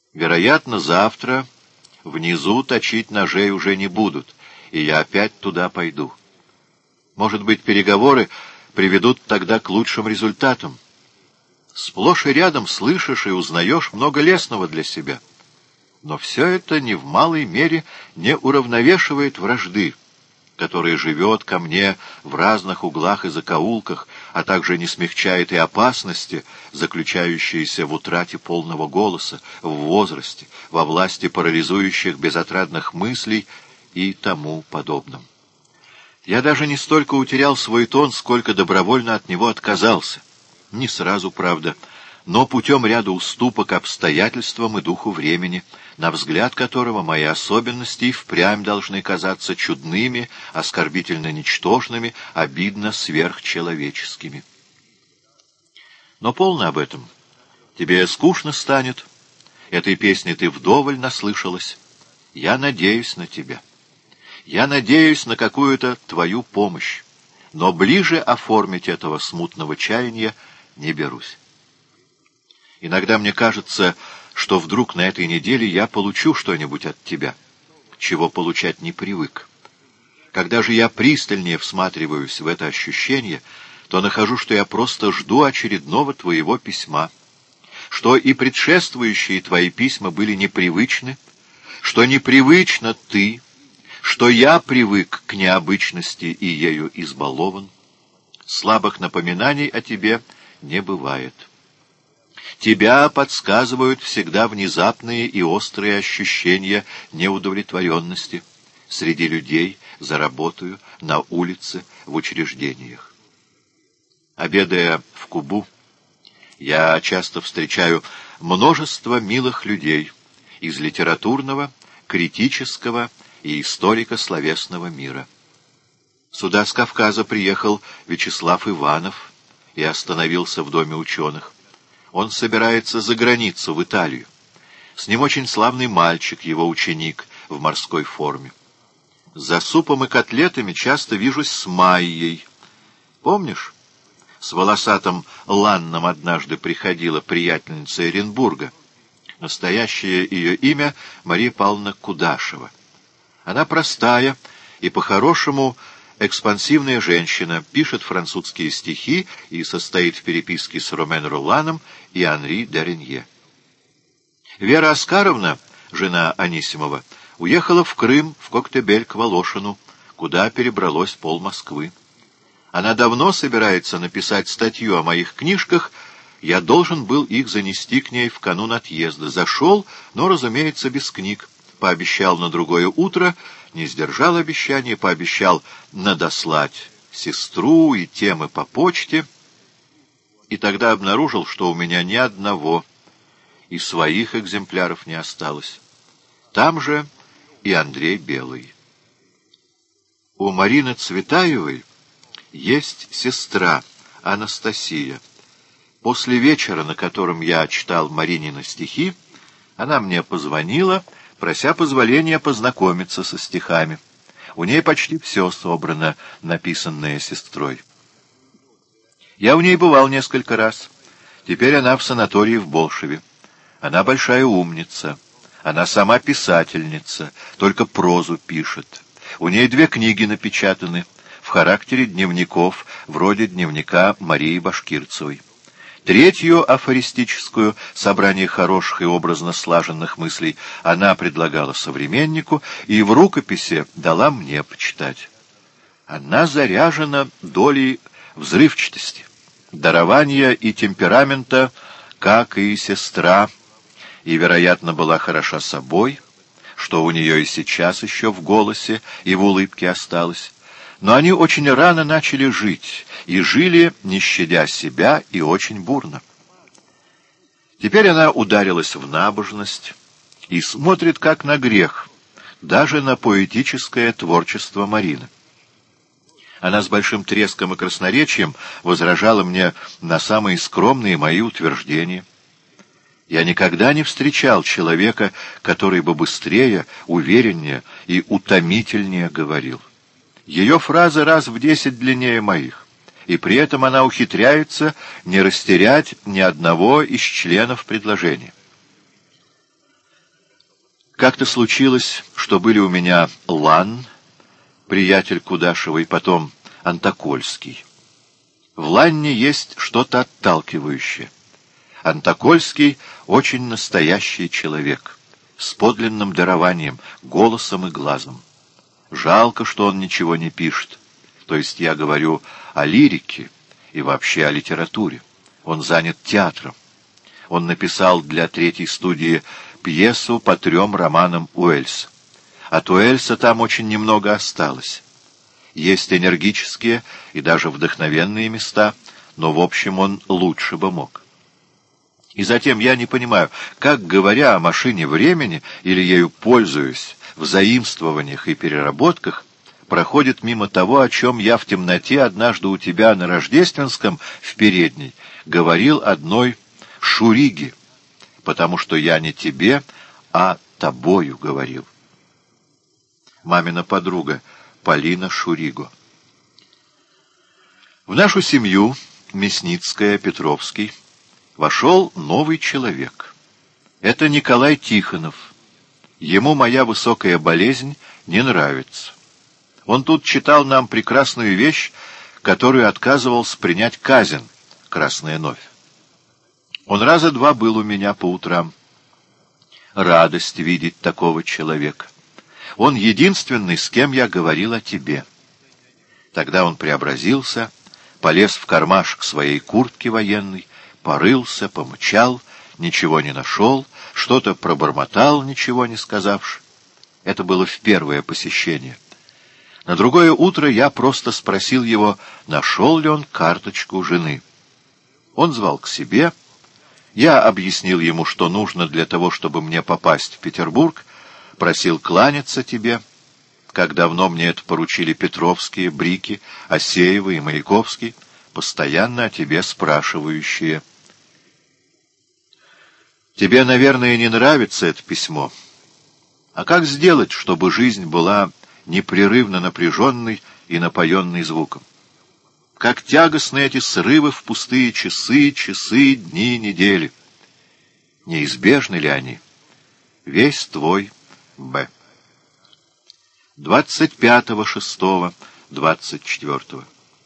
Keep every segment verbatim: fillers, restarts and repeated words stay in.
Вероятно, завтра внизу точить ножей уже не будут, и я опять туда пойду. Может быть, переговоры приведут тогда к лучшим результатам. Сплошь и рядом слышишь и узнаешь много лестного для себя. Но все это ни в малой мере не уравновешивает вражды, которая живет ко мне в разных углах и закоулках, а также не смягчает и опасности, заключающиеся в утрате полного голоса, в возрасте, во власти парализующих безотрадных мыслей и тому подобном. Я даже не столько утерял свой тон, сколько добровольно от него отказался. Не сразу, правда, но путем ряда уступок обстоятельствам и духу времени, на взгляд которого мои особенности и впрямь должны казаться чудными, оскорбительно ничтожными, обидно сверхчеловеческими. Но полно об этом. Тебе скучно станет. Этой песни ты вдоволь наслышалась. Я надеюсь на тебя. Я надеюсь на какую-то твою помощь. Но ближе оформить этого смутного чаяния не берусь. Иногда мне кажется, что вдруг на этой неделе я получу что-нибудь от тебя, чего получать не привык. Когда же я пристальнее всматриваюсь в это ощущение, то нахожу, что я просто жду очередного твоего письма, что и предшествующие твои письма были непривычны, что непривычно ты, что я привык к необычности и ею избалован. Слабых напоминаний о тебе не бывает. Тебя подсказывают всегда внезапные и острые ощущения неудовлетворенности среди людей, за работою, на улице, в учреждениях. Обедая в Кубу, я часто встречаю множество милых людей из литературного, критического и историко-словесного мира. Сюда с Кавказа приехал Вячеслав Иванов и остановился в Доме ученых. Он собирается за границу, в Италию. С ним очень славный мальчик, его ученик, в морской форме. За супом и котлетами часто вижусь с Майей. Помнишь? С волосатым Ланном однажды приходила приятельница Оренбурга. Настоящее ее имя — Мария Павловна Кудашева. Она простая и, по-хорошему, экспансивная женщина, пишет французские стихи и состоит в переписке с Ромен Роланом и Анри де Ренье. Вера Оскаровна, жена Анисимова, уехала в Крым, в Коктебель к Волошину, куда перебралось пол Москвы. Она давно собирается написать статью о моих книжках, я должен был их занести к ней в канун отъезда. Зашел, но, разумеется, без книг. Пообещал на другое утро, не сдержал обещания, пообещал надослать сестру и темы по почте, и тогда обнаружил, что у меня ни одного, и своих экземпляров не осталось. Там же и Андрей Белый. У Марины Цветаевой есть сестра Анастасия. После вечера, на котором я читал Маринины стихи, она мне позвонила, прося позволения познакомиться со стихами. У ней почти все собрано, написанное сестрой. Я у ней бывал несколько раз. Теперь она в санатории в Болшеве. Она большая умница. Она сама писательница, только прозу пишет. У ней две книги напечатаны в характере дневников, вроде дневника Марии Башкирцевой. Третью, афористическую, собрание хороших и образно слаженных мыслей, она предлагала современнику и в рукописи дала мне почитать. Она заряжена долей взрывчатости, дарования и темперамента, как и сестра, и, вероятно, была хороша собой, что у нее и сейчас еще в голосе и в улыбке осталось. Но они очень рано начали жить, и жили, не щадя себя, и очень бурно. Теперь она ударилась в набожность и смотрит как на грех, даже на поэтическое творчество Марины. Она с большим треском и красноречием возражала мне на самые скромные мои утверждения. Я никогда не встречал человека, который бы быстрее, увереннее и утомительнее говорил. Ее фразы раз в десять длиннее моих, и при этом она ухитряется не растерять ни одного из членов предложения. Как-то случилось, что были у меня Лан, приятель Кудашева, и потом Антокольский. В Ланне есть что-то отталкивающее. Антокольский — очень настоящий человек, с подлинным дарованием, голосом и глазом. Жалко, что он ничего не пишет. То есть я говорю о лирике и вообще о литературе. Он занят театром. Он написал для третьей студии пьесу по трем романам Уэльса. От Уэльса там очень немного осталось. Есть энергические и даже вдохновенные места, но в общем он лучше бы мог. И затем я не понимаю, как, говоря о машине времени или ею пользуясь в заимствованиях и переработках, проходит мимо того, о чем я в темноте однажды у тебя на Рождественском в передней говорил одной Шуриге, потому что я не тебе, а тобою говорил. Мамина подруга Полина Шуриго. В нашу семью, Мясницкая, Петровский, вошел новый человек. Это Николай Тихонов. Ему моя высокая болезнь не нравится. Он тут читал нам прекрасную вещь, которую отказывался принять Казин, «Красная новь». Он раза два был у меня по утрам. Радость видеть такого человека. Он единственный, с кем я говорил о тебе. Тогда он преобразился, полез в кармашек своей куртки военной, порылся, помычал, ничего не нашел, что-то пробормотал, ничего не сказавши. Это было в первое посещение. На другое утро я просто спросил его, нашел ли он карточку жены. Он звал к себе. Я объяснил ему, что нужно для того, чтобы мне попасть в Петербург, просил кланяться тебе, как давно мне это поручили Петровские, Брики, Осеевы и Маяковский, постоянно о тебе спрашивающие. Тебе, наверное, не нравится это письмо. А как сделать, чтобы жизнь была непрерывно напряженной и напоенной звуком? Как тягостны эти срывы в пустые часы, часы, дни, недели. Неизбежны ли они? Весь твой Б. двадцать пятого шестого двадцать четвёртого.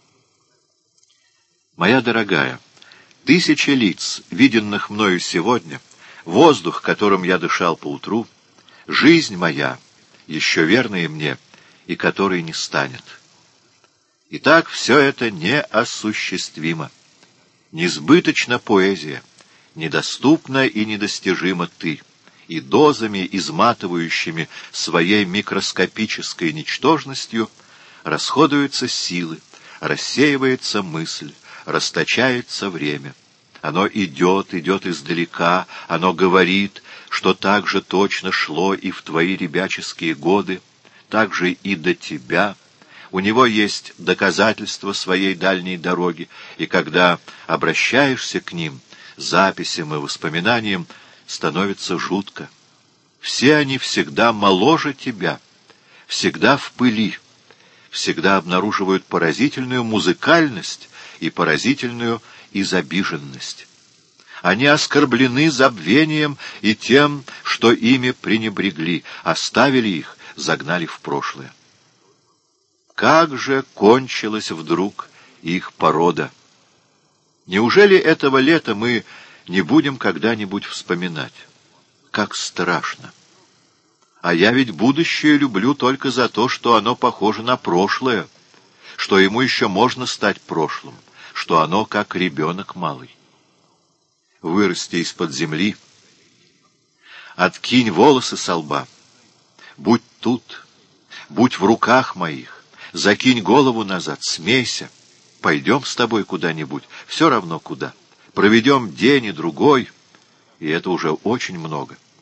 Моя дорогая, тысячи лиц, виденных мною сегодня, воздух, которым я дышал поутру, жизнь моя, еще верная мне, и которой не станет. Итак, все это неосуществимо. Несбыточна поэзия, недоступна и недостижима ты, и дозами, изматывающими своей микроскопической ничтожностью, расходуются силы, рассеивается мысль, расточается время. Оно идет, идет издалека, оно говорит, что так же точно шло и в твои ребяческие годы, так же и до тебя. У него есть доказательства своей дальней дороги, и когда обращаешься к ним, записям и воспоминаниям, становится жутко. Все они всегда моложе тебя, всегда в пыли, всегда обнаруживают поразительную музыкальность и поразительную изобиженность. Они оскорблены забвением и тем, что ими пренебрегли, оставили их, загнали в прошлое. Как же кончилась вдруг их порода! Неужели этого лета мы не будем когда-нибудь вспоминать? Как страшно! А я ведь будущее люблю только за то, что оно похоже на прошлое, что ему еще можно стать прошлым, что оно как ребенок малый. Вырасти из-под земли, откинь волосы со лба, будь тут, будь в руках моих, закинь голову назад, смейся, пойдем с тобой куда-нибудь, все равно куда, проведем день и другой, и это уже очень много.